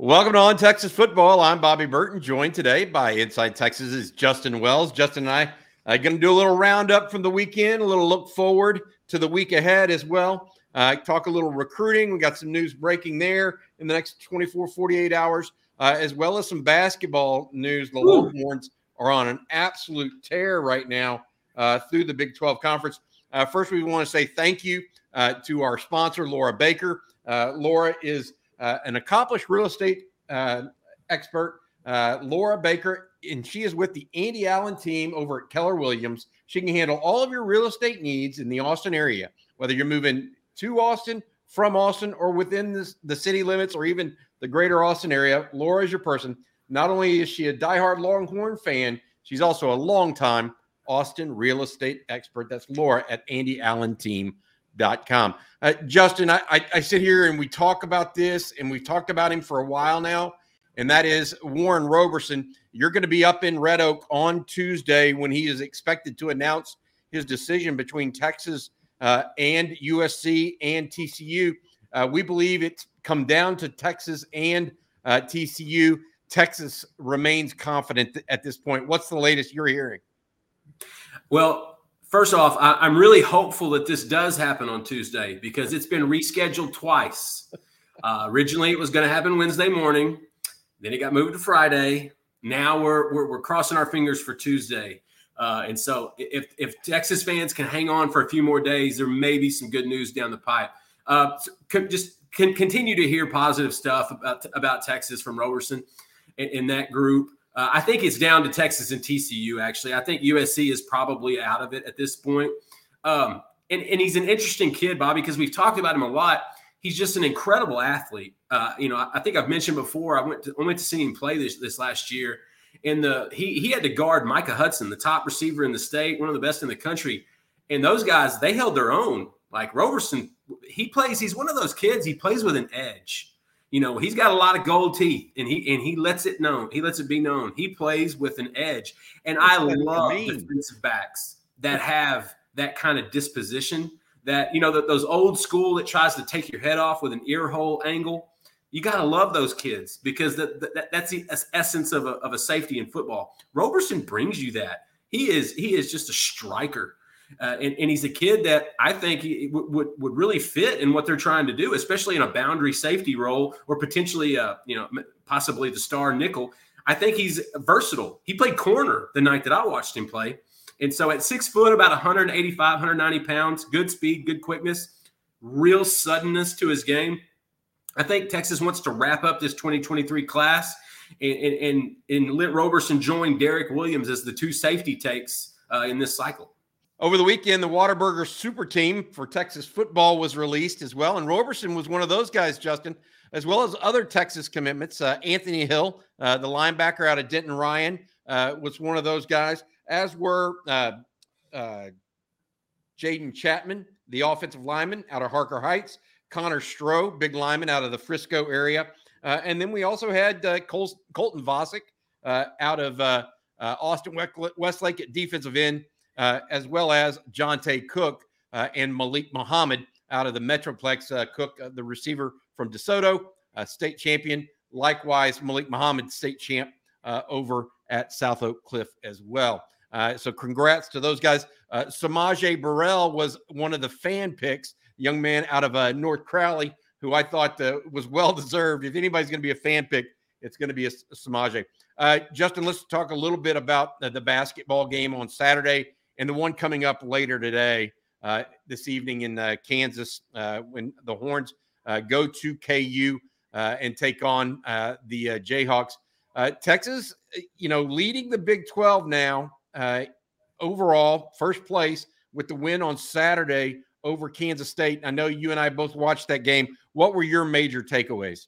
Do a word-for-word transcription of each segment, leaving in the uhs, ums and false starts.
Welcome to On Texas Football. I'm Bobby Burton, joined today by Inside Texas's Justin Wells. Justin and I are going to do a little roundup from the weekend, a little look forward to the week ahead as well. Uh, talk a little recruiting. We got some news breaking there in the next twenty-four, forty-eight hours, uh, as well as some basketball news. The Ooh. Longhorns are on an absolute tear right now uh, through the Big twelve Conference. Uh, first, we want to say thank you uh, to our sponsor, Laura Baker. Uh, Laura is Uh, an accomplished real estate uh, expert, uh, Laura Baker, and she is with the Andy Allen team over at Keller Williams. She can handle all of your real estate needs in the Austin area, whether you're moving to Austin, from Austin, or within this, the city limits, or even the greater Austin area. Laura is your person. Not only is she a diehard Longhorn fan, she's also a longtime Austin real estate expert. That's Laura at Andy Allen Team. Dot com. Uh, Justin, I, I, I sit here and we talk about this, and we've talked about him for a while now, and that is Warren Roberson. You're going to be up in Red Oak on Tuesday when he is expected to announce his decision between Texas uh, and U S C and T C U. Uh, we believe it's come down to Texas and uh, T C U. Texas remains confident at this point. What's the latest you're hearing? Well, first off, I, I'm really hopeful that this does happen on Tuesday because it's been rescheduled twice. Uh, originally, it was going to happen Wednesday morning. Then it got moved to Friday. Now we're we're, we're crossing our fingers for Tuesday. Uh, and so if if Texas fans can hang on for a few more days, there may be some good news down the pipe. Uh, so just can continue to hear positive stuff about, about Texas from Roberson in, in that group. Uh, I think it's down to Texas and T C U, actually. I think U S C is probably out of it at this point. Um, and, and he's an interesting kid, Bobby, because we've talked about him a lot. He's just an incredible athlete. Uh, you know, I, I think I've mentioned before, I went to, I went to see him play this, this last year. And the he he had to guard Micah Hudson, the top receiver in the state, one of the best in the country. And those guys, they held their own. Like Roberson, he plays, he's one of those kids, he plays with an edge. You know, he's got a lot of gold teeth, and he and he lets it known. He lets it be known. He plays with an edge, and I love defensive backs that have that kind of disposition. That, you know, that those old school that tries to take your head off with an ear hole angle. You got to love those kids because that, that that's the essence of a of a safety in football. Roberson brings you that. He is he is just a striker. Uh, and, and he's a kid that I think he w- would would really fit in what they're trying to do, especially in a boundary safety role or potentially, uh, you know, possibly the star nickel. I think he's versatile. He played corner the night that I watched him play. And so at six foot, about one eighty-five, one ninety pounds, good speed, good quickness, real suddenness to his game. I think Texas wants to wrap up this twenty twenty-three class and, and, and, and let Roberson join Derek Williams as the two safety takes uh, in this cycle. Over the weekend, the Whataburger Super Team for Texas football was released as well, and Roberson was one of those guys, Justin, as well as other Texas commitments. Uh, Anthony Hill, uh, the linebacker out of Denton Ryan, uh, was one of those guys, as were uh, uh, Jaden Chapman, the offensive lineman out of Harker Heights, Connor Stroh, big lineman out of the Frisco area, uh, and then we also had uh, Col- Colton Vosick uh, out of uh, uh, Austin Westlake at defensive end. Uh, as well as Jonte Cook uh, and Malik Muhammad out of the Metroplex. Uh, Cook, uh, the receiver from DeSoto, uh, state champion. Likewise, Malik Muhammad, state champ uh, over at South Oak Cliff as well. Uh, so congrats to those guys. Uh, Samaje Burrell was one of the fan picks, young man out of uh, North Crowley, who I thought uh, was well-deserved. If anybody's going to be a fan pick, it's going to be a, a Samaje. Uh, Justin, let's talk a little bit about uh, the basketball game on Saturday and the one coming up later today, uh, this evening in uh, Kansas, uh, when the Horns uh, go to K U uh, and take on uh, the uh, Jayhawks. Uh, Texas, you know, leading the Big twelve now, uh, overall, first place with the win on Saturday over Kansas State. I know you and I both watched that game. What were your major takeaways?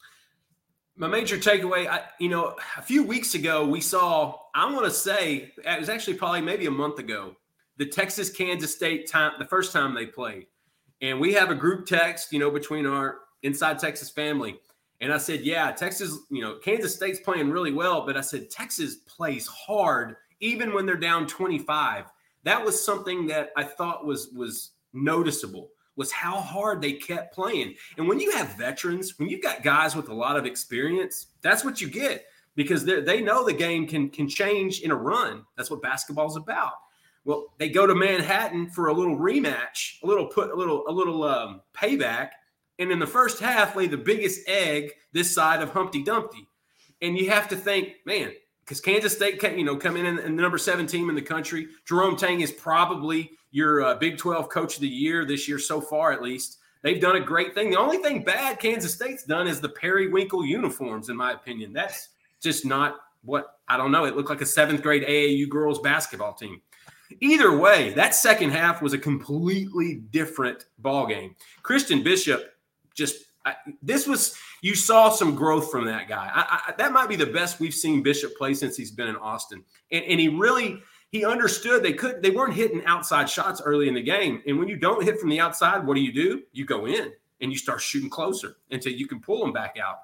My major takeaway, I, you know, a few weeks ago, we saw, I want to say, it was actually probably maybe a month ago, the Texas-Kansas State time, the first time they played. And we have a group text, you know, between our Inside Texas family. And I said, yeah, Texas, you know, Kansas State's playing really well. But I said, Texas plays hard, even when they're down twenty-five. That was something that I thought was was noticeable. was how hard they kept playing. And when you have veterans, when you've got guys with a lot of experience, that's what you get, because they know the game can, can change in a run. That's what basketball's about. Well, they go to Manhattan for a little rematch, a little put a little a little um, payback, and in the first half lay the biggest egg this side of Humpty Dumpty. And you have to think, man, because Kansas State, you know, come in and the number seven team in the country. Jerome Tang is probably your uh, Big twelve Coach of the Year this year so far, at least. They've done a great thing. The only thing bad Kansas State's done is the periwinkle uniforms, in my opinion. That's just not what, I don't know. It looked like a seventh grade A A U girls basketball team. Either way, that second half was a completely different ball game. Christian Bishop just I, this was you saw some growth from that guy. I, I, that might be the best we've seen Bishop play since he's been in Austin, and, and he really he understood they could they weren't hitting outside shots early in the game. And when you don't hit from the outside, what do you do? You go in and you start shooting closer until you can pull them back out.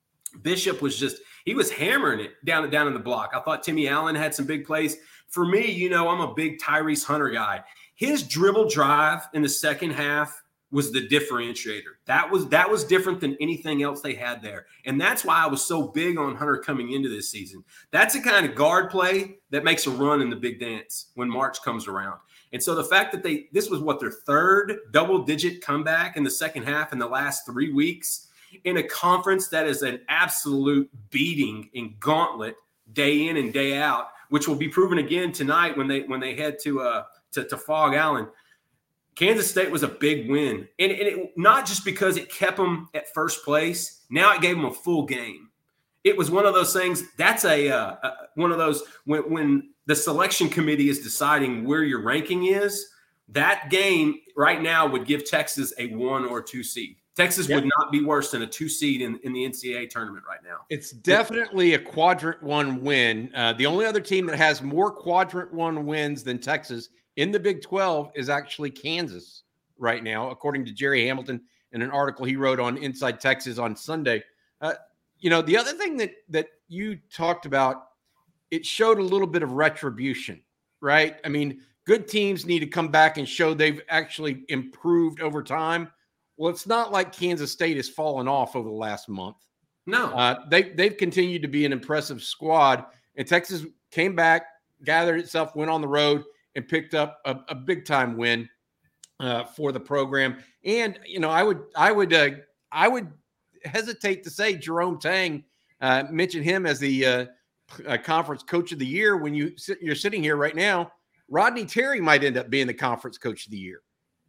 Bishop was just he was hammering it down down in the block. I thought Timmy Allen had some big plays. For me, you know, I'm a big Tyrese Hunter guy. His dribble drive in the second half was the differentiator. That was that was different than anything else they had there. And that's why I was so big on Hunter coming into this season. That's the kind of guard play that makes a run in the big dance when March comes around. And so the fact that they this was what their third double-digit comeback in the second half in the last three weeks in a conference that is an absolute beating and gauntlet day in and day out, which will be proven again tonight when they when they head to uh to, to Fog Allen. Kansas State was a big win, and, and it, not just because it kept them at first place. Now it gave them a full game. It was one of those things. That's a, uh, a one of those when when the selection committee is deciding where your ranking is. That game right now would give Texas a one or two seed. Texas yep. would not be worse than a two seed in, in the N C double A tournament right now. It's definitely a quadrant one win. Uh, the only other team that has more quadrant one wins than Texas in the Big twelve is actually Kansas right now, according to Jerry Hamilton in an article he wrote on Inside Texas on Sunday. Uh, you know, the other thing that that you talked about, it showed a little bit of retribution, right? I mean, good teams need to come back and show they've actually improved over time. Well, it's not like Kansas State has fallen off over the last month. No. Uh, they, they've continued to be an impressive squad, and Texas came back, gathered itself, went on the road, and picked up a, a big-time win uh, for the program. And, you know, I would I would, uh, I would hesitate to say Jerome Tang, uh, mention him as the uh, uh, conference coach of the year when you sit, you're sitting here right now. Rodney Terry might end up being the conference coach of the year.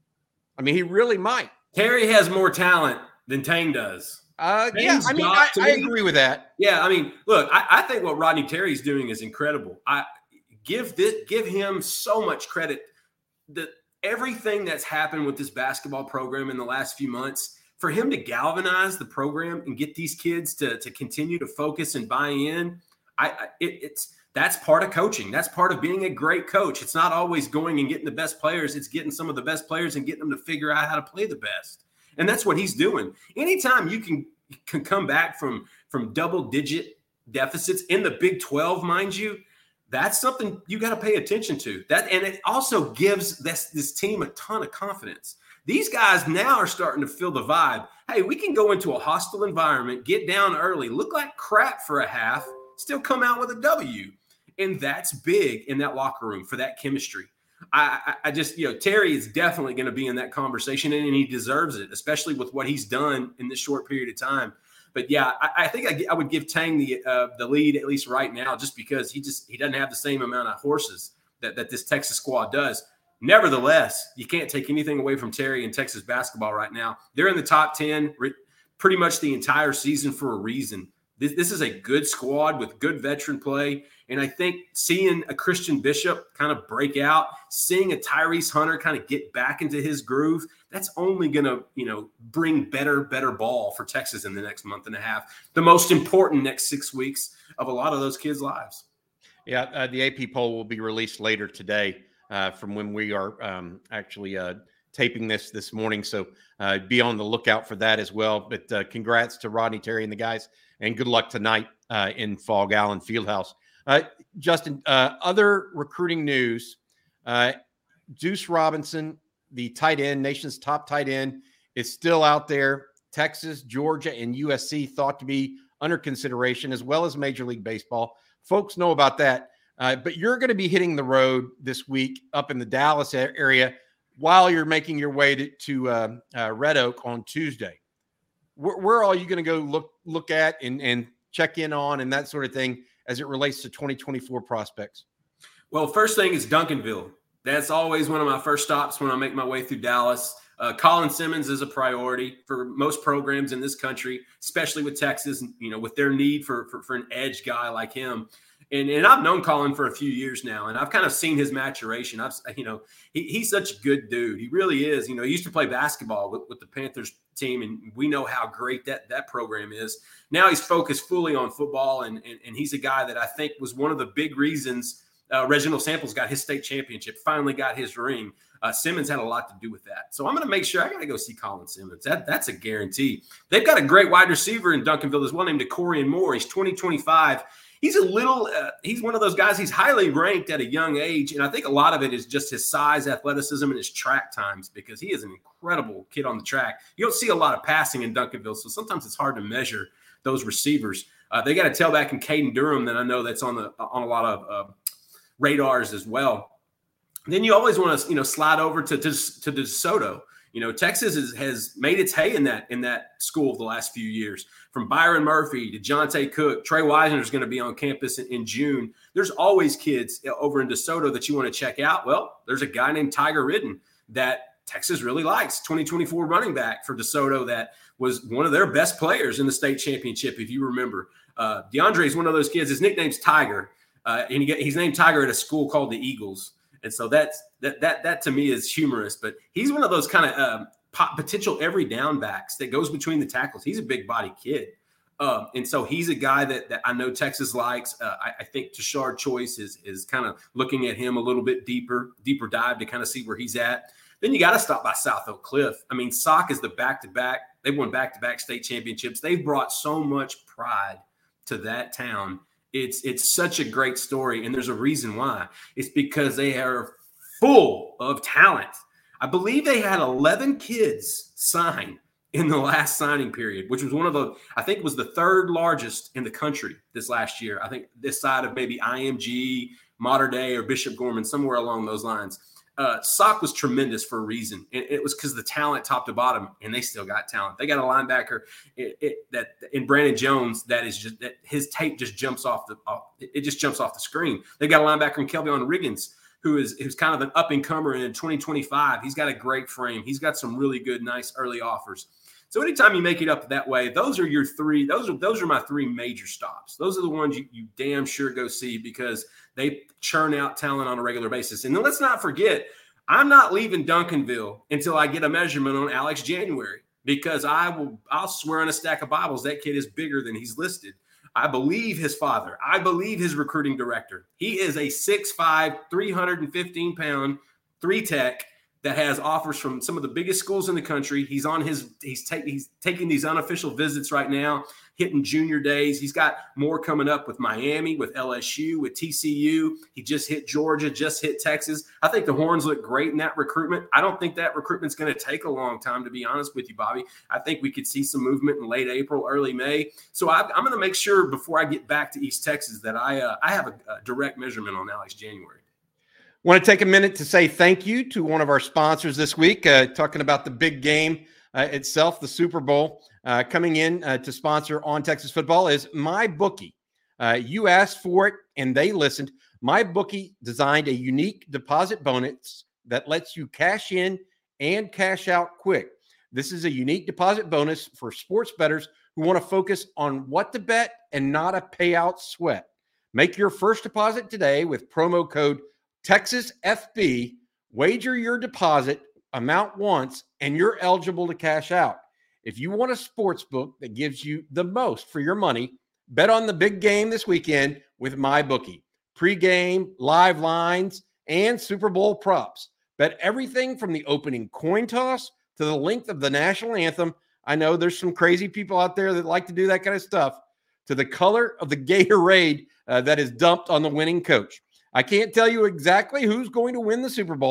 I mean, he really might. Terry has more talent than Tang does. Uh, yeah, I mean, I, I agree with that. Yeah, I mean, look, I, I think what Rodney Terry's doing is incredible. I give this, give him so much credit. That everything that's happened with this basketball program in the last few months, for him to galvanize the program and get these kids to, to continue to focus and buy in, I, I it, it's that's part of coaching. That's part of being a great coach. It's not always going and getting the best players. It's getting some of the best players and getting them to figure out how to play the best. And that's what he's doing. Anytime you can, can come back from, from double-digit deficits in the Big twelve, mind you, that's something you got to pay attention to. That and it also gives this, this team a ton of confidence. These guys now are starting to feel the vibe. Hey, we can go into a hostile environment, get down early, look like crap for a half, still come out with a W. And that's big in that locker room for that chemistry. I, I, I just, you know, Terry is definitely going to be in that conversation, and, and he deserves it, especially with what he's done in this short period of time. But yeah, I, I think I, I would give Tang the uh, the lead at least right now, just because he just he doesn't have the same amount of horses that, that this Texas squad does. Nevertheless, you can't take anything away from Terry and Texas basketball right now. They're in the top ten re- pretty much the entire season for a reason. This, this is a good squad with good veteran play. And I think seeing a Christian Bishop kind of break out, seeing a Tyrese Hunter kind of get back into his groove, that's only going to, you know, bring better, better ball for Texas in the next month and a half. The most important next six weeks of a lot of those kids' lives. Yeah, uh, the A P poll will be released later today uh, from when we are um, actually uh, taping this this morning. So uh, be on the lookout for that as well. But uh, congrats to Rodney Terry and the guys, and good luck tonight uh, in Fog Allen Fieldhouse. Uh, Justin, uh, other recruiting news, uh, Deuce Robinson the tight end, nation's top tight end, is still out there. Texas, Georgia, and U S C thought to be under consideration, as well as Major League Baseball. Folks know about that. Uh, but you're going to be hitting the road this week up in the Dallas area while you're making your way to, to uh, uh, Red Oak on Tuesday. Where, where are you going to go look look at and, and check in on and that sort of thing as it relates to twenty twenty-four prospects? Well, first thing is Duncanville. That's always one of my first stops when I make my way through Dallas. Uh, Colin Simmons is a priority for most programs in this country, especially with Texas, you know, with their need for, for, for an edge guy like him. And, and I've known Colin for a few years now, and I've kind of seen his maturation. I've, you know, he, he's such a good dude. He really is. You know, he used to play basketball with, with the Panthers team, and we know how great that, that program is. Now he's focused fully on football, and, and, and he's a guy that I think was one of the big reasons uh, Reginald Samples got his state championship, finally got his ring. Uh, Simmons had a lot to do with that. So I'm going to make sure I got to go see Colin Simmons. That, that's a guarantee. They've got a great wide receiver in Duncanville as well named Corian Moore. He's twenty twenty-five. He's a little uh, – he's one of those guys. He's highly ranked at a young age, and I think a lot of it is just his size, athleticism, and his track times because he is an incredible kid on the track. You don't see a lot of passing in Duncanville, so sometimes it's hard to measure those receivers. Uh, they got a tailback in Caden Durham that I know that's on the on a lot of uh, radars as well. Then you always want to, you know, slide over to, to, to DeSoto. You know, Texas is, has made its hay in that in that school the last few years. From Byron Murphy to Jonte Cook, Trey Wisner is going to be on campus in, in June. There's always kids over in DeSoto that you want to check out. Well, there's a guy named Tiger Ridden that Texas really likes, twenty twenty-four running back for DeSoto that was one of their best players in the state championship, if you remember. Uh, DeAndre is one of those kids. His nickname's Tiger, uh, and he get, he's named Tiger at a school called the Eagles. And so that's that that that to me is humorous, but he's one of those kind of um, potential every down backs that goes between the tackles. He's a big body kid, um, and so he's a guy that, that I know Texas likes. Uh, I, I think Tashard Choice is is kind of looking at him a little bit deeper, deeper dive to kind of see where he's at. Then you got to stop by South Oak Cliff. I mean, S O C is the back to back. They've won back to back state championships. They've brought so much pride to that town. It's it's such a great story, and there's a reason why. It's because they are full of talent. I believe they had eleven kids sign in the last signing period, which was one of the, I think was the third largest in the country this last year. I think this side of maybe I M G, Mater Dei, or Bishop Gorman, somewhere along those lines. Uh, S O C was tremendous for a reason. It, it was because the talent top to bottom, and they still got talent. They got a linebacker it, it, that in Brandon Jones that is just that his tape just jumps off the off, it just jumps off the screen. They got a linebacker in Kelvin Riggins who is who's kind of an up and comer in twenty twenty-five. He's got a great frame. He's got some really good, nice early offers. So anytime you make it up that way, those are your three. Those are those are my three major stops. Those are the ones you, you damn sure go see because they churn out talent on a regular basis. And then let's not forget, I'm not leaving Duncanville until I get a measurement on Alex January because I will. I'll swear on a stack of Bibles that kid is bigger than he's listed. I believe his father. I believe his recruiting director. He is a six five, three hundred fifteen pound, three tech that has offers from some of the biggest schools in the country. He's on his, he's, ta- he's taking these unofficial visits right now, hitting junior days. He's got more coming up with Miami, with L S U, with T C U. He just hit Georgia, just hit Texas. I think the Horns look great in that recruitment. I don't think that recruitment's going to take a long time, to be honest with you, Bobby. I think we could see some movement in late April, early May. So I, I'm going to make sure before I get back to East Texas that I, uh, I have a, a direct measurement on Alex January. Want to take a minute to say thank you to one of our sponsors this week, uh, talking about the big game uh, itself, the Super Bowl. Uh, coming in uh, to sponsor On Texas Football is MyBookie. Uh, you asked for it, and they listened. MyBookie designed a unique deposit bonus that lets you cash in and cash out quick. This is a unique deposit bonus for sports bettors who want to focus on what to bet and not a payout sweat. Make your first deposit today with promo code Texas F B, wager your deposit amount once, and you're eligible to cash out. If you want a sports book that gives you the most for your money, bet on the big game this weekend with MyBookie. Pre-game, live lines, and Super Bowl props. Bet everything from the opening coin toss to the length of the national anthem. I know there's some crazy people out there that like to do that kind of stuff. To the color of the Gatorade uh, that is dumped on the winning coach. I can't tell you exactly who's going to win the Super Bowl,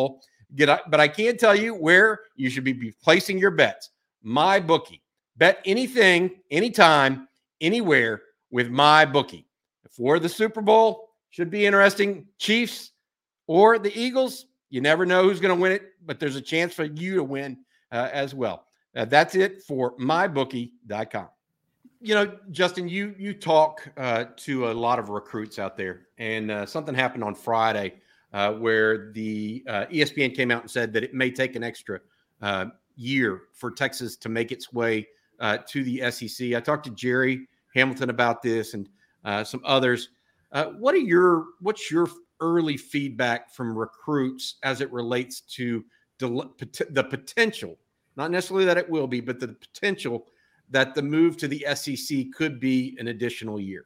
Get, but I can tell you where you should be placing your bets. MyBookie. Bet anything, anytime, anywhere with MyBookie. For the Super Bowl, should be interesting. Chiefs or the Eagles, you never know who's going to win it, but there's a chance for you to win uh, as well. Uh, that's it for my bookie dot com. You know, Justin, you you talk uh, to a lot of recruits out there, and uh, something happened on Friday uh, where the uh, E S P N came out and said that it may take an extra uh, year for Texas to make its way uh, to the S E C. I talked to Jerry Hamilton about this and uh, some others. Uh, what are your what's your early feedback from recruits as it relates to the, the potential, not necessarily that it will be, but the potential that the move to the S E C could be an additional year?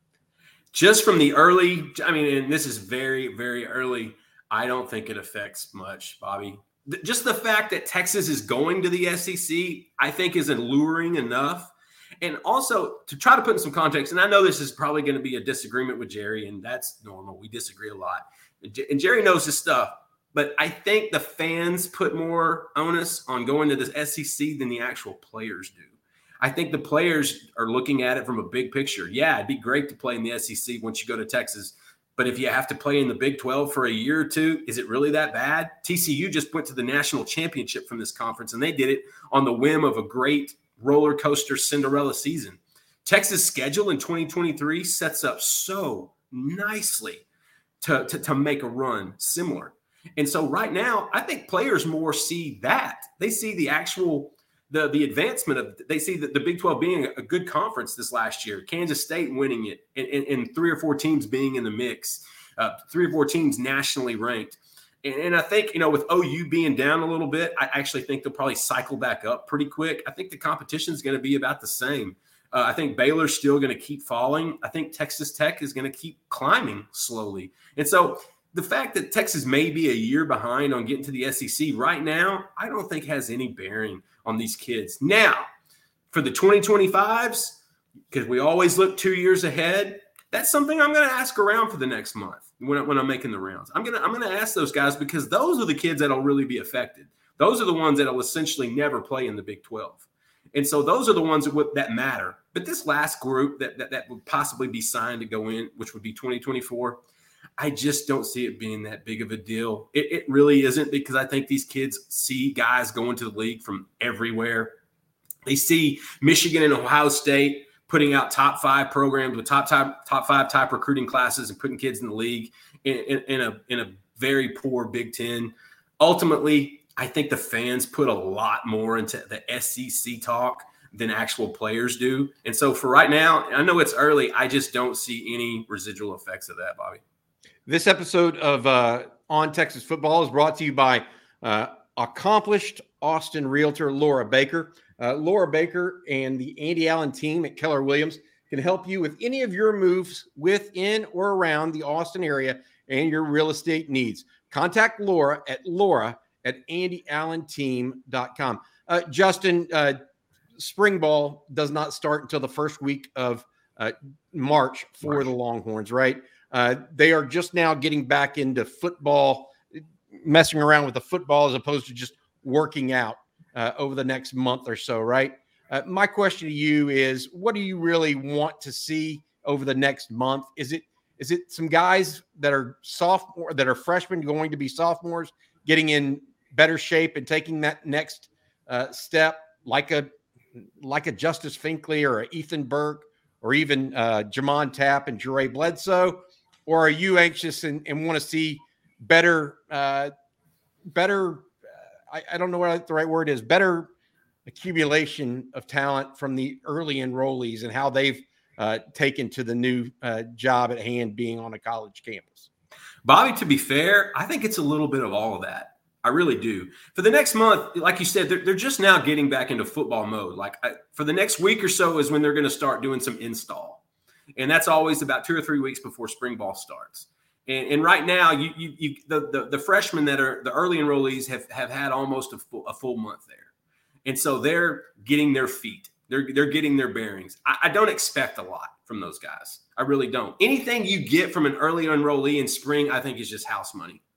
Just from the early, I mean, and this is very, very early, I don't think it affects much, Bobby. Just the fact that Texas is going to the S E C, I think is alluring enough. And also to try to put in some context, and I know this is probably going to be a disagreement with Jerry, and that's normal. We disagree a lot. And Jerry knows his stuff. But I think the fans put more onus on going to the S E C than the actual players do. I think the players are looking at it from a big picture. Yeah, it'd be great to play in the S E C once you go to Texas. But if you have to play in the Big twelve for a year or two, is it really that bad? T C U just went to the national championship from this conference, and they did it on the whim of a great roller coaster Cinderella season. Texas' schedule in twenty twenty-three sets up so nicely to, to, to make a run similar. And so right now, I think players more see that. They see the actual the, the advancement of – they see the, the Big twelve being a good conference this last year, Kansas State winning it, and, and, and three or four teams being in the mix, uh, three or four teams nationally ranked. And, and I think, you know, with O U being down a little bit, I actually think they'll probably cycle back up pretty quick. I think the competition is going to be about the same. Uh, I think Baylor's still going to keep falling. I think Texas Tech is going to keep climbing slowly. And so – the fact that Texas may be a year behind on getting to the S E C right now, I don't think has any bearing on these kids. Now, for the twenty twenty-fives, because we always look two years ahead, that's something I'm going to ask around for the next month when, when I'm making the rounds. I'm going to I'm going to ask those guys because those are the kids that will really be affected. Those are the ones that will essentially never play in the Big twelve. And so those are the ones that, would, that matter. But this last group that, that, that would possibly be signed to go in, which would be twenty twenty-four, I just don't see it being that big of a deal. It, it really isn't, because I think these kids see guys going to the league from everywhere. They see Michigan and Ohio State putting out top five programs with top top, top five type recruiting classes and putting kids in the league in, in, in a in a very poor Big Ten. Ultimately, I think the fans put a lot more into the S E C talk than actual players do. And so for right now, I know it's early, I just don't see any residual effects of that, Bobby. This episode of uh, On Texas Football is brought to you by uh, accomplished Austin realtor Laura Baker. Uh, Laura Baker and the Andy Allen team at Keller Williams can help you with any of your moves within or around the Austin area and your real estate needs. Contact Laura at Laura at Andy Allen Team dot com. Uh, Justin, uh, spring ball does not start until the first week of uh, March for March. the Longhorns, right? Uh, they are just now getting back into football, messing around with the football as opposed to just working out uh, over the next month or so, right? Uh, my question to you is, what do you really want to see over the next month? Is it is it some guys that are sophomore, that are freshmen going to be sophomores, getting in better shape and taking that next uh, step, like a like a Justice Finkley or a Ethan Burke or even uh, Jamon Tapp and Jure Bledsoe? Or are you anxious and, and want to see better, uh, better, uh, I, I don't know what the right word is, better accumulation of talent from the early enrollees and how they've uh, taken to the new uh, job at hand being on a college campus? Bobby, to be fair, I think it's a little bit of all of that. I really do. For the next month, like you said, they're, they're just now getting back into football mode. Like I, for the next week or so is when they're going to start doing some install. And that's always about two or three weeks before spring ball starts. And, and right now, you, you, you the, the the freshmen that are the early enrollees have, have had almost a full, a full month there. And so they're getting their feet. They're, they're getting their bearings. I, I don't expect a lot from those guys. I really don't. Anything you get from an early enrollee in spring, I think is just house money.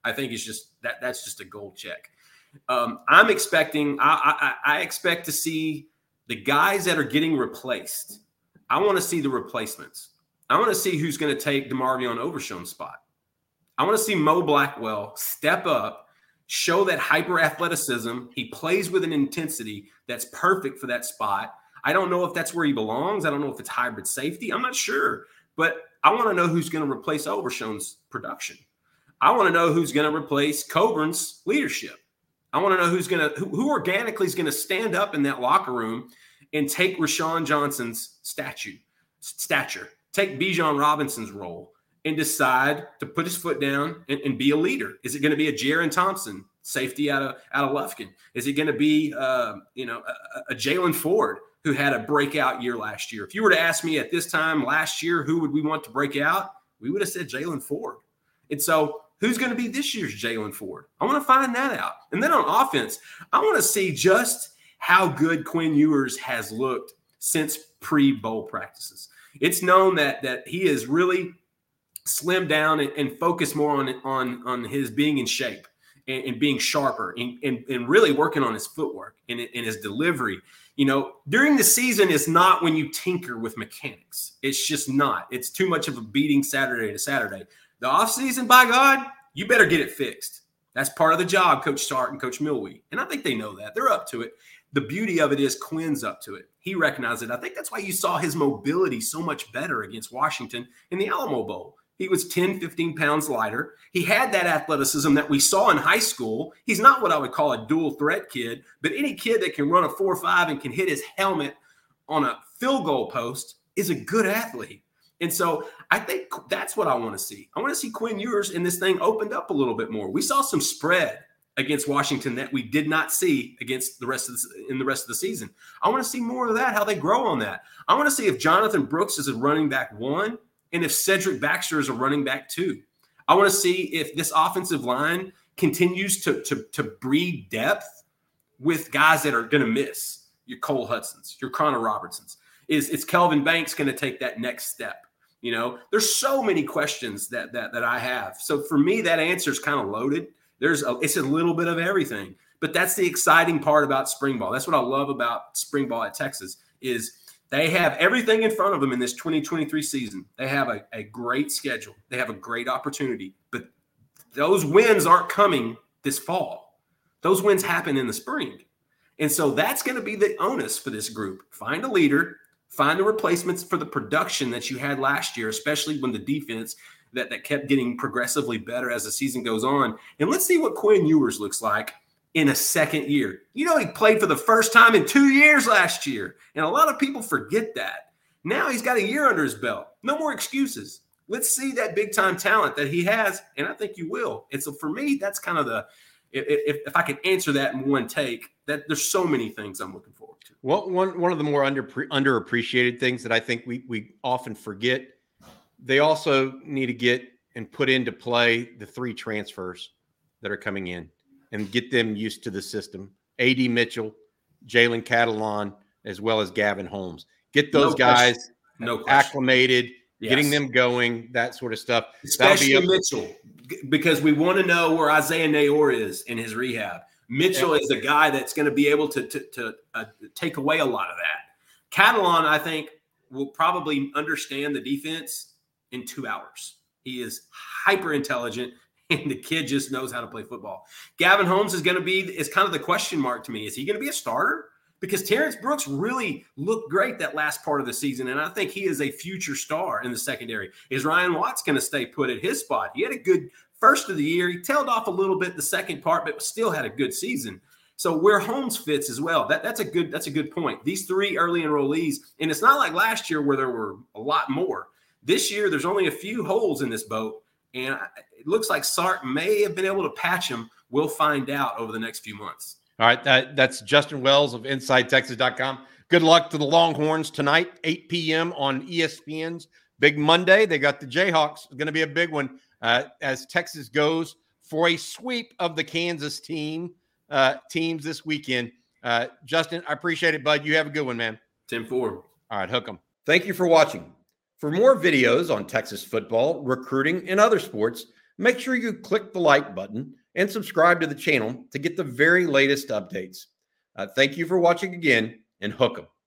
I think it's just that that's just a gold check. Um, I'm expecting, I, I, I expect to see the guys that are getting replaced. I want to see the replacements. I want to see who's going to take DeMarvion Overshown's spot. I want to see Mo Blackwell step up, show that hyper athleticism. He plays with an intensity that's perfect for that spot. I don't know if that's where he belongs. I don't know if it's hybrid safety. I'm not sure. But I want to know who's going to replace Overshown's production. I want to know who's going to replace Coburn's leadership. I want to know who's going to who, who organically is going to stand up in that locker room and take Rashawn Johnson's statue, stature, take Bijan Robinson's role, and decide to put his foot down and, and be a leader. Is it going to be a Jaron Thompson, safety out of out of Lufkin? Is it going to be uh, you know a, a Jalen Ford who had a breakout year last year? If you were to ask me at this time last year, who would we want to break out? We would have said Jalen Ford. And so who's going to be this year's Jalen Ford? I want to find that out. And then on offense, I want to see just how good Quinn Ewers has looked since pre-bowl practices. It's known that that he has really slimmed down and, and focused more on, on, on his being in shape and, and being sharper and, and, and really working on his footwork and, and his delivery. You know, during the season is not when you tinker with mechanics. It's just not. It's too much of a beating Saturday to Saturday. The offseason, by God, you better get it fixed. That's part of the job, Coach Sark and Coach Milwee. And I think they know that. They're up to it. The beauty of it is Quinn's up to it. He recognized it. I think that's why you saw his mobility so much better against Washington in the Alamo Bowl. He was ten, fifteen pounds lighter. He had that athleticism that we saw in high school. He's not what I would call a dual threat kid, but any kid that can run a four five and can hit his helmet on a field goal post is a good athlete. And so I think that's what I want to see. I want to see Quinn Ewers and this thing opened up a little bit more. We saw some spread against Washington that we did not see against the rest of the, in the rest of the season. I want to see more of that, how they grow on that. I want to see if Jonathan Brooks is a running back one and if Cedric Baxter is a running back two. I want to see if this offensive line continues to, to, to breed depth with guys that are going to miss. Your Cole Hudsons, your Connor Robertsons. Is, is Kelvin Banks going to take that next step? You know, there's so many questions that that that I have. So for me, that answer is kind of loaded. There's a, it's a little bit of everything, but that's the exciting part about spring ball. That's what I love about spring ball at Texas is they have everything in front of them in this twenty twenty-three season. They have a, a great schedule. They have a great opportunity, but those wins aren't coming this fall. Those wins happen in the spring. And so that's going to be the onus for this group. Find a leader. Find the replacements for the production that you had last year, especially when the defense that, that kept getting progressively better as the season goes on. And let's see what Quinn Ewers looks like in a second year. You know, he played for the first time in two years last year. And a lot of people forget that. Now he's got a year under his belt. No more excuses. Let's see that big-time talent that he has, and I think you will. And so for me, that's kind of the if, – if, if I could answer that in one take, that there's so many things I'm looking forward to. Well, one one of the more under underappreciated things that I think we we often forget, they also need to get and put into play the three transfers that are coming in and get them used to the system. A D Mitchell, Jalen Catalon, as well as Gavin Holmes. Get those no guys no acclimated, yes. getting them going, that sort of stuff. Especially be Mitchell, because we want to know where Isaiah Nayor is in his rehab. Mitchell is the guy that's going to be able to, to, to uh, take away a lot of that. Catalon, I think, will probably understand the defense in two hours. He is hyper intelligent, and the kid just knows how to play football. Gavin Holmes is going to be is kind of the question mark to me. Is he going to be a starter? Because Terrence Brooks really looked great that last part of the season, and I think he is a future star in the secondary. Is Ryan Watts going to stay put at his spot? He had a good first of the year. He tailed off a little bit the second part, but still had a good season. So where Holmes fits as well, that, that's a good that's a good point. These three early enrollees, and it's not like last year where there were a lot more. This year, there's only a few holes in this boat, and it looks like Sark may have been able to patch them. We'll find out over the next few months. All right, that, that's Justin Wells of Inside Texas dot com. Good luck to the Longhorns tonight, eight p.m. on E S P N's Big Monday. They got the Jayhawks. It's going to be a big one uh, as Texas goes for a sweep of the Kansas team uh, teams this weekend. Uh, Justin, I appreciate it, bud. You have a good one, man. ten four. All right, hook 'em. Thank you for watching. For more videos on Texas football, recruiting, and other sports, make sure you click the like button and subscribe to the channel to get the very latest updates. Uh, thank you for watching again, and hook 'em.